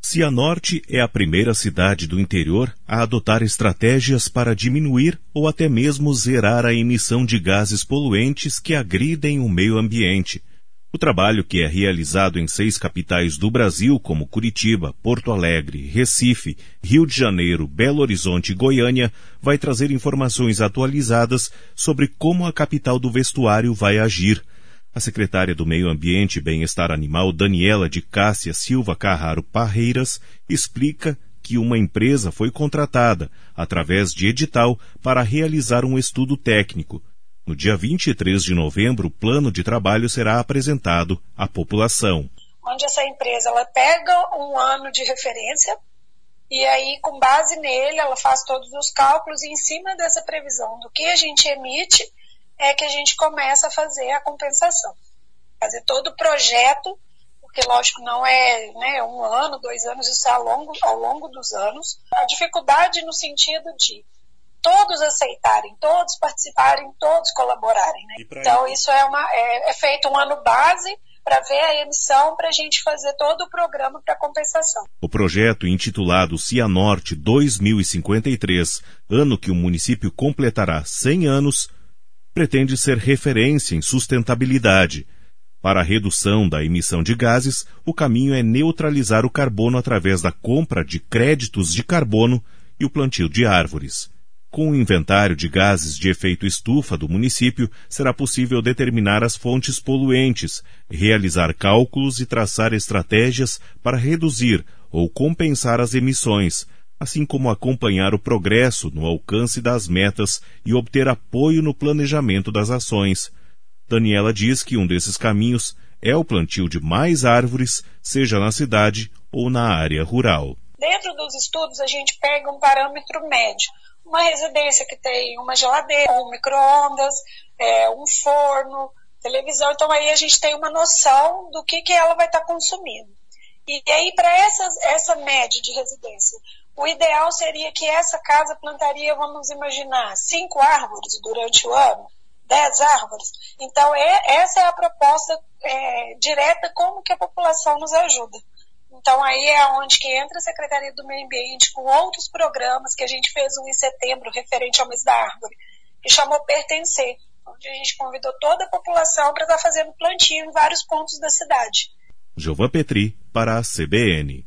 Cianorte é a primeira cidade do interior a adotar estratégias para diminuir ou até mesmo zerar a emissão de gases poluentes que agridem o meio ambiente. O trabalho, que é realizado em 6 capitais do Brasil, como Curitiba, Porto Alegre, Recife, Rio de Janeiro, Belo Horizonte e Goiânia, vai trazer informações atualizadas sobre como a capital do vestuário vai agir. A secretária do Meio Ambiente e Bem-Estar Animal, Daniela de Cássia Silva Carraro Parreiras, explica que uma empresa foi contratada, através de edital, para realizar um estudo técnico. No dia 23 de novembro, o plano de trabalho será apresentado à população. Onde essa empresa ela pega um ano de referência e aí, com base nele, ela faz todos os cálculos e em cima dessa previsão do que a gente emite, é que a gente começa a fazer a compensação. Fazer todo o projeto, porque lógico não é 1 ano, 2 anos, isso é ao longo dos anos. A dificuldade no sentido de todos aceitarem, todos participarem, todos colaborarem. Né? Então isso é feito um ano base para ver a emissão, para a gente fazer todo o programa para compensação. O projeto, intitulado Cianorte 2053, ano que o município completará 100 anos, pretende ser referência em sustentabilidade. Para a redução da emissão de gases, o caminho é neutralizar o carbono através da compra de créditos de carbono e o plantio de árvores. Com o inventário de gases de efeito estufa do município, será possível determinar as fontes poluentes, realizar cálculos e traçar estratégias para reduzir ou compensar as emissões, assim como acompanhar o progresso no alcance das metas e obter apoio no planejamento das ações. Daniela diz que um desses caminhos é o plantio de mais árvores, seja na cidade ou na área rural. Dentro dos estudos, a gente pega um parâmetro médio. Uma residência que tem uma geladeira, um micro-ondas, um forno, televisão. Então aí a gente tem uma noção do que ela vai estar consumindo. E aí para essa média de residência, o ideal seria que essa casa plantaria, vamos imaginar, 5 árvores durante o ano, 10 árvores. Então essa é a proposta direta, como que a população nos ajuda. Então aí é onde que entra a Secretaria do Meio Ambiente com outros programas, que a gente fez um em setembro referente ao mês da árvore, que chamou Pertencer, onde a gente convidou toda a população para estar fazendo plantio em vários pontos da cidade. Giovan Petri para a CBN.